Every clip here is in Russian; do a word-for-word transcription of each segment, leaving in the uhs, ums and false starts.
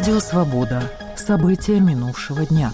Радио «Свобода». События минувшего дня.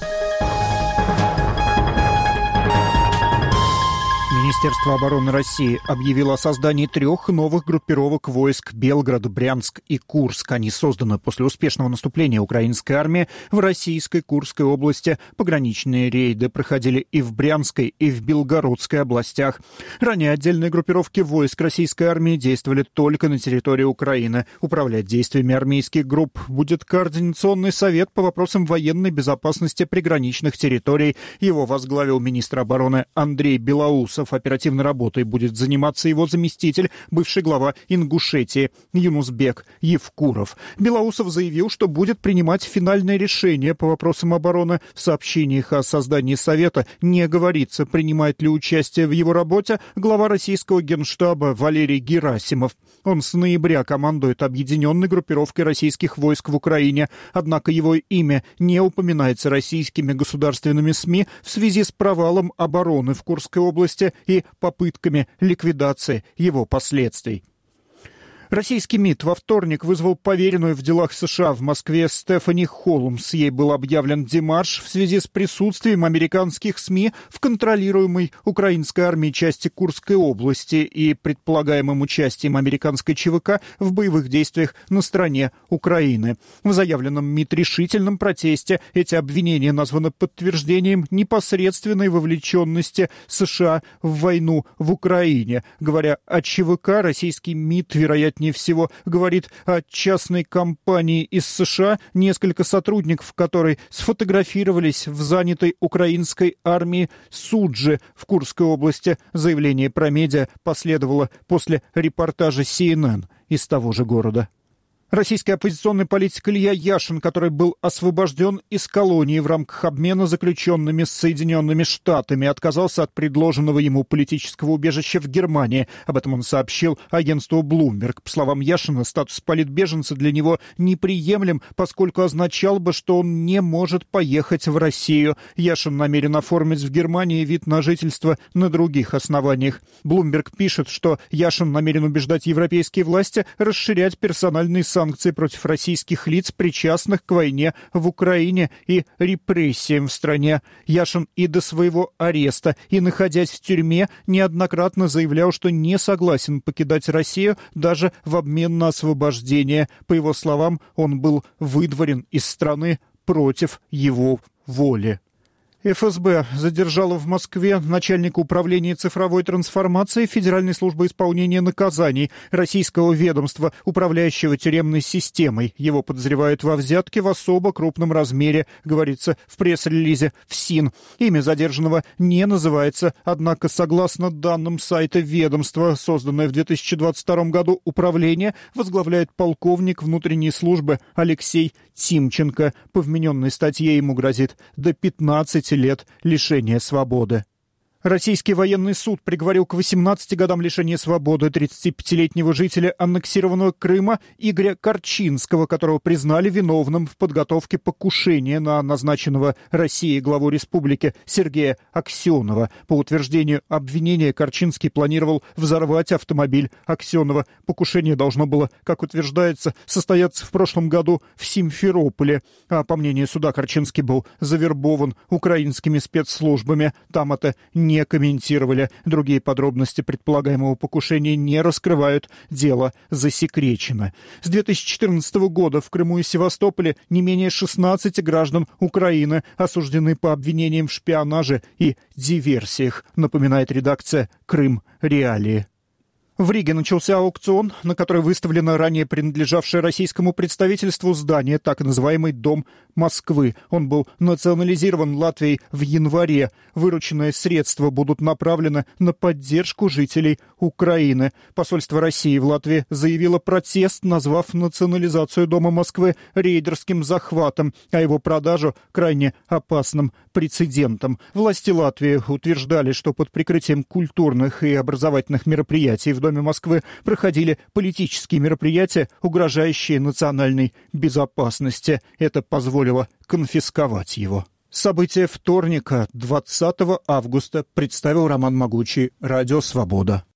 Министерство обороны России объявило о создании трех новых группировок войск Белгород, Брянск и Курск. Они созданы после успешного наступления украинской армии в российской Курской области. Пограничные рейды проходили и в Брянской, и в Белгородской областях. Ранее отдельные группировки войск российской армии действовали только на территории Украины. Управлять действиями армейских групп будет Координационный совет по вопросам военной безопасности приграничных территорий. Его возглавил министр обороны Андрей Белоусов. Оперативной работой будет заниматься его заместитель, бывший глава Ингушетии Юнусбек Евкуров. Белоусов заявил, что будет принимать финальное решение по вопросам обороны. В сообщениях о создании Совета не говорится, принимает ли участие в его работе глава российского Генштаба Валерий Герасимов. Он с ноября командует объединенной группировкой российских войск в Украине, однако его имя не упоминается российскими государственными СМИ в связи с провалом обороны в Курской области и попытками ликвидации его последствий. Российский МИД во вторник вызвал поверенную в делах США в Москве Стефани Холмс. Ей был объявлен демарш в связи с присутствием американских СМИ в контролируемой украинской армией части Курской области и предполагаемым участием американской ЧВК в боевых действиях на стороне Украины. В заявленном МИД решительном протесте эти обвинения названы подтверждением непосредственной вовлеченности США в войну в Украине. Говоря о ЧВК, российский МИД, вероятнее всего, говорит о частной компании из США, несколько сотрудников которой сфотографировались в занятой украинской армии Суджи в Курской области. Заявление про медиа последовало после репортажа Си Эн Эн из того же города. Российский оппозиционный политик Илья Яшин, который был освобожден из колонии в рамках обмена заключенными с Соединенными Штатами, отказался от предложенного ему политического убежища в Германии. Об этом он сообщил агентству Bloomberg. По словам Яшина, статус политбеженца для него неприемлем, поскольку означал бы, что он не может поехать в Россию. Яшин намерен оформить в Германии вид на жительство на других основаниях. Bloomberg пишет, что Яшин намерен убеждать европейские власти расширять персональные санкции санкции против российских лиц, причастных к войне в Украине и репрессиям в стране. Яшин и до своего ареста, и находясь в тюрьме, неоднократно заявлял, что не согласен покидать Россию даже в обмен на освобождение. По его словам, он был выдворен из страны против его воли. эф эс бэ задержала в Москве начальника управления цифровой трансформации Федеральной службы исполнения наказаний российского ведомства, управляющего тюремной системой. Его подозревают во взятке в особо крупном размере, говорится в пресс-релизе ФСИН. Имя задержанного не называется, однако, согласно данным сайта ведомства, созданное в две тысячи двадцать втором году управление, возглавляет полковник внутренней службы Алексей Тимченко. По вмененной статье ему грозит до пятнадцати лет лишения свободы. Российский военный суд приговорил к восемнадцати годам лишения свободы тридцатипятилетнего жителя аннексированного Крыма Игоря Корчинского, которого признали виновным в подготовке покушения на назначенного Россией главу республики Сергея Аксенова. По утверждению обвинения, Корчинский планировал взорвать автомобиль Аксенова. Покушение должно было, как утверждается, состояться в прошлом году в Симферополе. А по мнению суда, Корчинский был завербован украинскими спецслужбами. Там это не не комментировали. Другие подробности предполагаемого покушения не раскрывают. Дело засекречено. С две тысячи четырнадцатого года в Крыму и Севастополе не менее шестнадцати граждан Украины осуждены по обвинениям в шпионаже и диверсиях, напоминает редакция «Крым. Реалии». В Риге начался аукцион, на который выставлено ранее принадлежавшее российскому представительству здание, так называемый «Дом Москвы». Он был национализирован Латвией в январе. Вырученные средства будут направлены на поддержку жителей Украины. Посольство России в Латвии заявило протест, назвав национализацию Дома Москвы рейдерским захватом, а его продажу крайне опасным прецедентом. Власти Латвии утверждали, что под прикрытием культурных и образовательных мероприятий в Доме Москвы проходили политические мероприятия, угрожающие национальной безопасности. Это позволило конфисковать его. События вторника, двадцатого августа, представил Роман Могучий, Радио «Свобода».